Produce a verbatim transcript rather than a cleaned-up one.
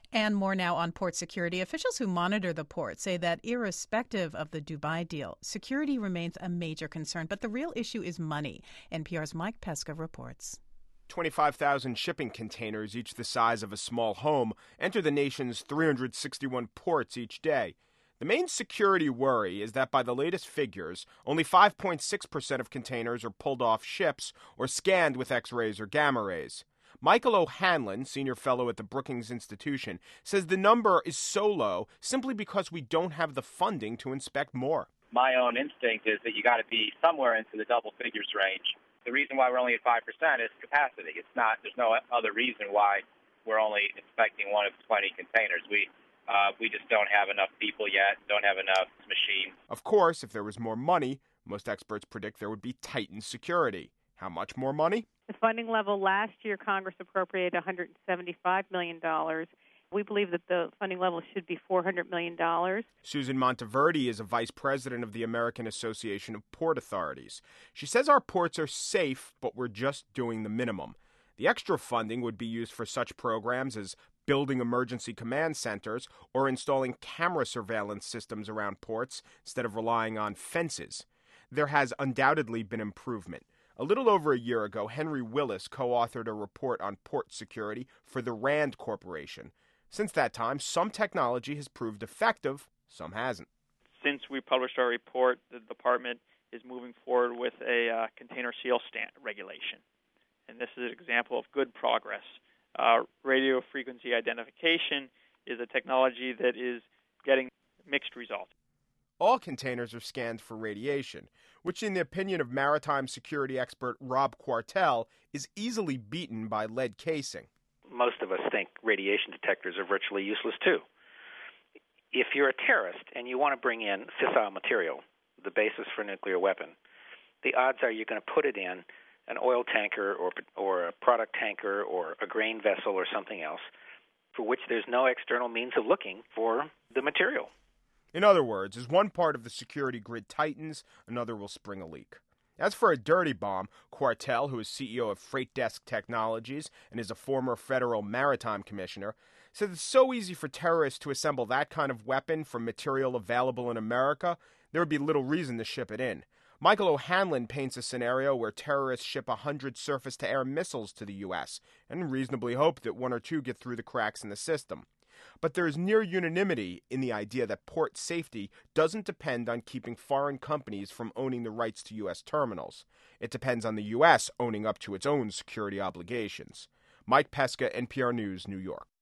And more now on port security. Officials who monitor the port say that irrespective of the Dubai deal, security remains a major concern. But the real issue is money. N P R's Mike Pesca reports. twenty-five thousand shipping containers, each the size of a small home, enter the nation's three hundred sixty-one ports each day. The main security worry is that by the latest figures, only five point six percent of containers are pulled off ships or scanned with X-rays or gamma rays. Michael O'Hanlon, senior fellow at the Brookings Institution, says the number is so low simply because we don't have the funding to inspect more. My own instinct is that you got to be somewhere into the double figures range. The reason why we're only at five percent is capacity. It's not, there's no other reason why we're only inspecting one of twenty containers. We uh, we just don't have enough people yet, don't have enough machines. Of course, if there was more money, most experts predict there would be tightened security. How much more money? The funding level last year, Congress appropriated one hundred seventy-five million dollars. We believe that the funding level should be four hundred million dollars. Susan Monteverdi is a vice president of the American Association of Port Authorities. She says our ports are safe, but we're just doing the minimum. The extra funding would be used for such programs as building emergency command centers or installing camera surveillance systems around ports instead of relying on fences. There has undoubtedly been improvement. A little over a year ago, Henry Willis co-authored a report on port security for the RAND Corporation. Since that time, some technology has proved effective, some hasn't. Since we published our report, the department is moving forward with a uh, container seal stand regulation. And this is an example of good progress. Uh, radio frequency identification is a technology that is getting mixed results. All containers are scanned for radiation, which in the opinion of maritime security expert Rob Quartel is easily beaten by lead casing. Most of us think radiation detectors are virtually useless too. If you're a terrorist and you want to bring in fissile material, the basis for a nuclear weapon, the odds are you're going to put it in an oil tanker or, or a product tanker or a grain vessel or something else for which there's no external means of looking for the material. In other words, as one part of the security grid tightens, another will spring a leak. As for a dirty bomb, Quartel, who is C E O of Freight Desk Technologies and is a former federal maritime commissioner, said it's so easy for terrorists to assemble that kind of weapon from material available in America, there would be little reason to ship it in. Michael O'Hanlon paints a scenario where terrorists ship one hundred surface-to-air missiles to the U S and reasonably hope that one or two get through the cracks in the system. But there is near unanimity in the idea that port safety doesn't depend on keeping foreign companies from owning the rights to U S terminals. It depends on the U S owning up to its own security obligations. Mike Pesca, N P R News, New York.